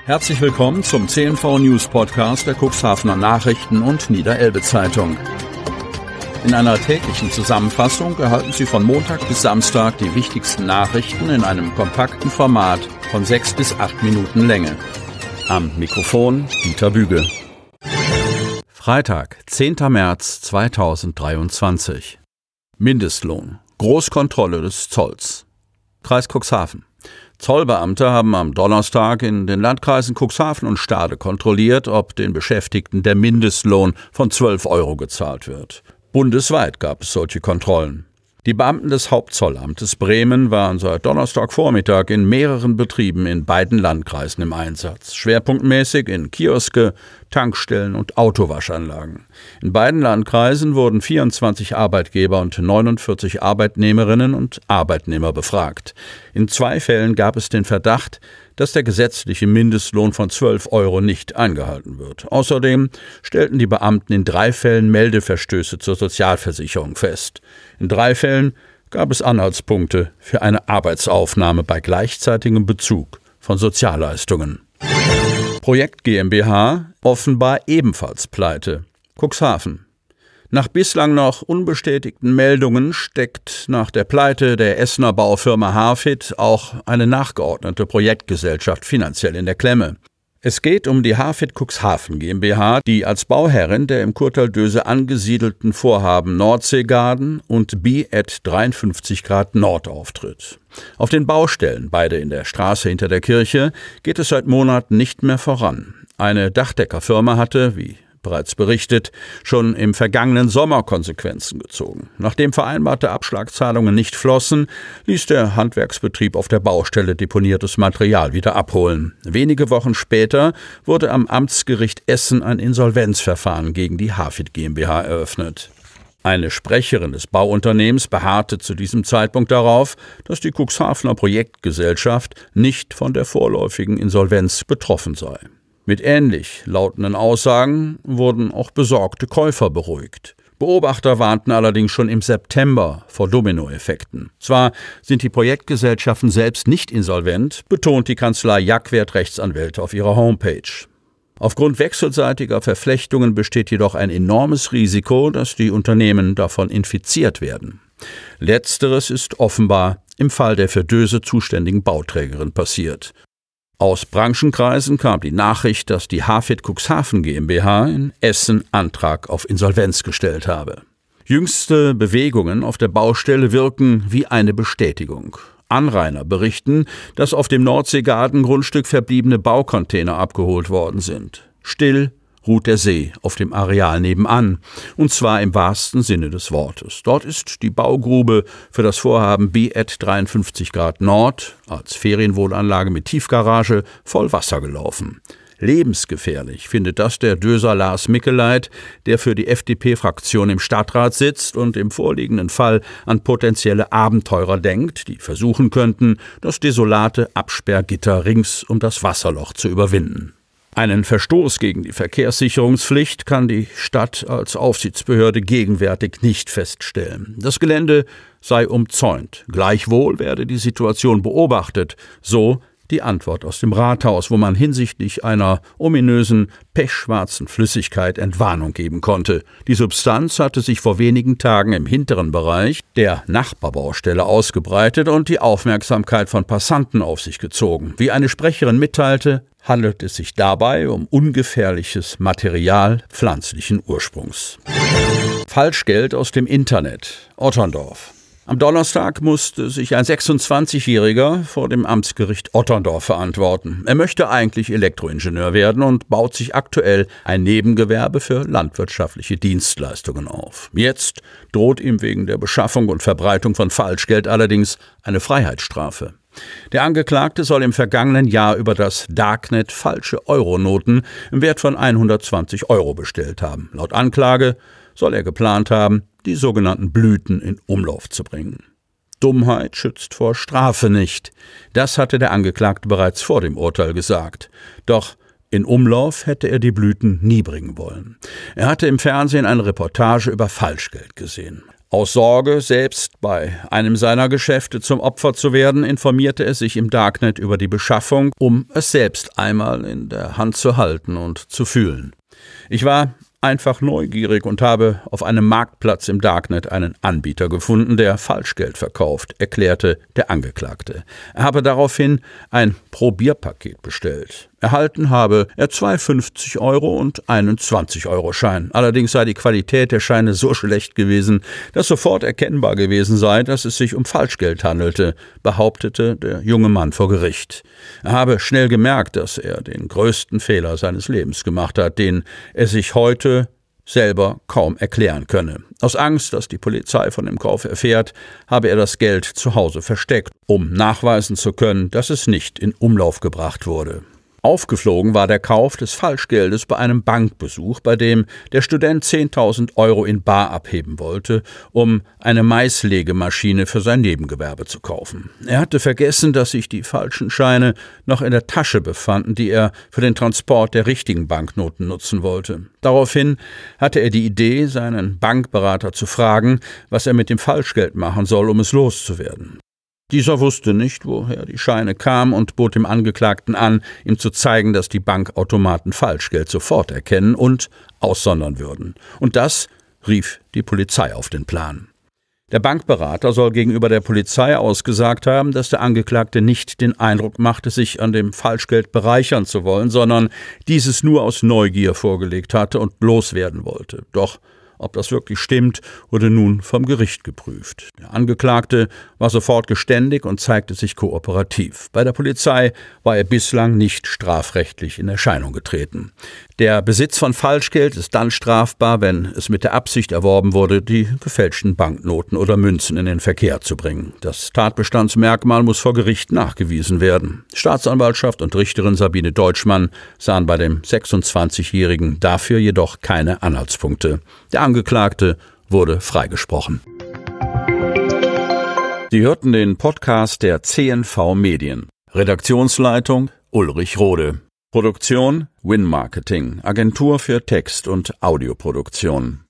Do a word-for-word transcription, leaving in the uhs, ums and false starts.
Herzlich willkommen zum C N V News Podcast der Cuxhavener Nachrichten und Niederelbe Zeitung. In einer täglichen Zusammenfassung erhalten Sie von Montag bis Samstag die wichtigsten Nachrichten in einem kompakten Format von sechs bis acht Minuten Länge. Am Mikrofon Dieter Büge. Freitag, zehnter März zweitausenddreiundzwanzig. Mindestlohn. Großkontrolle des Zolls. Kreis Cuxhaven. Zollbeamte haben am Donnerstag in den Landkreisen Cuxhaven und Stade kontrolliert, ob den Beschäftigten der Mindestlohn von zwölf Euro gezahlt wird. Bundesweit gab es solche Kontrollen. Die Beamten des Hauptzollamtes Bremen waren seit Donnerstagvormittag in mehreren Betrieben in beiden Landkreisen im Einsatz. Schwerpunktmäßig in Kioske, Tankstellen und Autowaschanlagen. In beiden Landkreisen wurden vierundzwanzig Arbeitgeber und neunundvierzig Arbeitnehmerinnen und Arbeitnehmer befragt. In zwei Fällen gab es den Verdacht, dass der gesetzliche Mindestlohn von zwölf Euro nicht eingehalten wird. Außerdem stellten die Beamten in drei Fällen Meldeverstöße zur Sozialversicherung fest. In drei Fällen gab es Anhaltspunkte für eine Arbeitsaufnahme bei gleichzeitigem Bezug von Sozialleistungen. Projekt GmbH offenbar ebenfalls pleite. Cuxhaven. Nach bislang noch unbestätigten Meldungen steckt nach der Pleite der Essener Baufirma Hafit auch eine nachgeordnete Projektgesellschaft finanziell in der Klemme. Es geht um die Hafit Cuxhaven GmbH, die als Bauherrin der im Kurtal-Döse angesiedelten Vorhaben Nordseegarden und B at dreiundfünfzig Grad Nord auftritt. Auf den Baustellen, beide in der Straße hinter der Kirche, geht es seit Monaten nicht mehr voran. Eine Dachdeckerfirma hatte, wie bereits berichtet, schon im vergangenen Sommer Konsequenzen gezogen. Nachdem vereinbarte Abschlagszahlungen nicht flossen, ließ der Handwerksbetrieb auf der Baustelle deponiertes Material wieder abholen. Wenige Wochen später wurde am Amtsgericht Essen ein Insolvenzverfahren gegen die Hafit GmbH eröffnet. Eine Sprecherin des Bauunternehmens beharrte zu diesem Zeitpunkt darauf, dass die Cuxhavener Projektgesellschaft nicht von der vorläufigen Insolvenz betroffen sei. Mit ähnlich lautenden Aussagen wurden auch besorgte Käufer beruhigt. Beobachter warnten allerdings schon im September vor Dominoeffekten. Zwar sind die Projektgesellschaften selbst nicht insolvent, betont die Kanzlei Jackwert Rechtsanwälte auf ihrer Homepage. Aufgrund wechselseitiger Verflechtungen besteht jedoch ein enormes Risiko, dass die Unternehmen davon infiziert werden. Letzteres ist offenbar im Fall der für Döse zuständigen Bauträgerin passiert. Aus Branchenkreisen kam die Nachricht, dass die Hafit Cuxhaven GmbH in Essen Antrag auf Insolvenz gestellt habe. Jüngste Bewegungen auf der Baustelle wirken wie eine Bestätigung. Anrainer berichten, dass auf dem Nordseegarten-Grundstück verbliebene Baucontainer abgeholt worden sind. Still ruht der See auf dem Areal nebenan, und zwar im wahrsten Sinne des Wortes. Dort ist die Baugrube für das Vorhaben B at dreiundfünfzig Grad Nord als Ferienwohnanlage mit Tiefgarage voll Wasser gelaufen. Lebensgefährlich findet das der Döser Lars Mickeleit, der für die F D P-Fraktion im Stadtrat sitzt und im vorliegenden Fall an potenzielle Abenteurer denkt, die versuchen könnten, das desolate Absperrgitter rings um das Wasserloch zu überwinden. Einen Verstoß gegen die Verkehrssicherungspflicht kann die Stadt als Aufsichtsbehörde gegenwärtig nicht feststellen. Das Gelände sei umzäunt. Gleichwohl werde die Situation beobachtet, so die Antwort aus dem Rathaus, wo man hinsichtlich einer ominösen, pechschwarzen Flüssigkeit Entwarnung geben konnte. Die Substanz hatte sich vor wenigen Tagen im hinteren Bereich der Nachbarbaustelle ausgebreitet und die Aufmerksamkeit von Passanten auf sich gezogen. Wie eine Sprecherin mitteilte, handelt es sich dabei um ungefährliches Material pflanzlichen Ursprungs. Falschgeld aus dem Internet. Otterndorf. Am Donnerstag musste sich ein sechsundzwanzigjähriger vor dem Amtsgericht Otterndorf verantworten. Er möchte eigentlich Elektroingenieur werden und baut sich aktuell ein Nebengewerbe für landwirtschaftliche Dienstleistungen auf. Jetzt droht ihm wegen der Beschaffung und Verbreitung von Falschgeld allerdings eine Freiheitsstrafe. Der Angeklagte soll im vergangenen Jahr über das Darknet falsche Euronoten im Wert von hundertzwanzig Euro bestellt haben. Laut Anklage soll er geplant haben, die sogenannten Blüten in Umlauf zu bringen. Dummheit schützt vor Strafe nicht. Das hatte der Angeklagte bereits vor dem Urteil gesagt. Doch in Umlauf hätte er die Blüten nie bringen wollen. Er hatte im Fernsehen eine Reportage über Falschgeld gesehen. Aus Sorge, selbst bei einem seiner Geschäfte zum Opfer zu werden, informierte er sich im Darknet über die Beschaffung, um es selbst einmal in der Hand zu halten und zu fühlen. Ich war einfach neugierig und habe auf einem Marktplatz im Darknet einen Anbieter gefunden, der Falschgeld verkauft, erklärte der Angeklagte. Er habe daraufhin ein Probierpaket bestellt. Erhalten habe er zwei fünfzig Euro und einen zwanzig-Euro-Schein. Allerdings sei die Qualität der Scheine so schlecht gewesen, dass sofort erkennbar gewesen sei, dass es sich um Falschgeld handelte, behauptete der junge Mann vor Gericht. Er habe schnell gemerkt, dass er den größten Fehler seines Lebens gemacht hat, den er sich heute selber kaum erklären könne. Aus Angst, dass die Polizei von dem Kauf erfährt, habe er das Geld zu Hause versteckt, um nachweisen zu können, dass es nicht in Umlauf gebracht wurde. Aufgeflogen war der Kauf des Falschgeldes bei einem Bankbesuch, bei dem der Student zehntausend Euro in bar abheben wollte, um eine Maislegemaschine für sein Nebengewerbe zu kaufen. Er hatte vergessen, dass sich die falschen Scheine noch in der Tasche befanden, die er für den Transport der richtigen Banknoten nutzen wollte. Daraufhin hatte er die Idee, seinen Bankberater zu fragen, was er mit dem Falschgeld machen soll, um es loszuwerden. Dieser wusste nicht, woher die Scheine kamen und bot dem Angeklagten an, ihm zu zeigen, dass die Bankautomaten Falschgeld sofort erkennen und aussondern würden. Und das rief die Polizei auf den Plan. Der Bankberater soll gegenüber der Polizei ausgesagt haben, dass der Angeklagte nicht den Eindruck machte, sich an dem Falschgeld bereichern zu wollen, sondern dieses nur aus Neugier vorgelegt hatte und loswerden wollte. Doch ob das wirklich stimmt, wurde nun vom Gericht geprüft. Der Angeklagte war sofort geständig und zeigte sich kooperativ. Bei der Polizei war er bislang nicht strafrechtlich in Erscheinung getreten. Der Besitz von Falschgeld ist dann strafbar, wenn es mit der Absicht erworben wurde, die gefälschten Banknoten oder Münzen in den Verkehr zu bringen. Das Tatbestandsmerkmal muss vor Gericht nachgewiesen werden. Staatsanwaltschaft und Richterin Sabine Deutschmann sahen bei dem sechsundzwanzigjährigen dafür jedoch keine Anhaltspunkte. Der Angeklagte wurde freigesprochen. Sie hörten den Podcast der C N V Medien. Redaktionsleitung Ulrich Rode. Produktion Win Marketing, Agentur für Text- und Audioproduktion.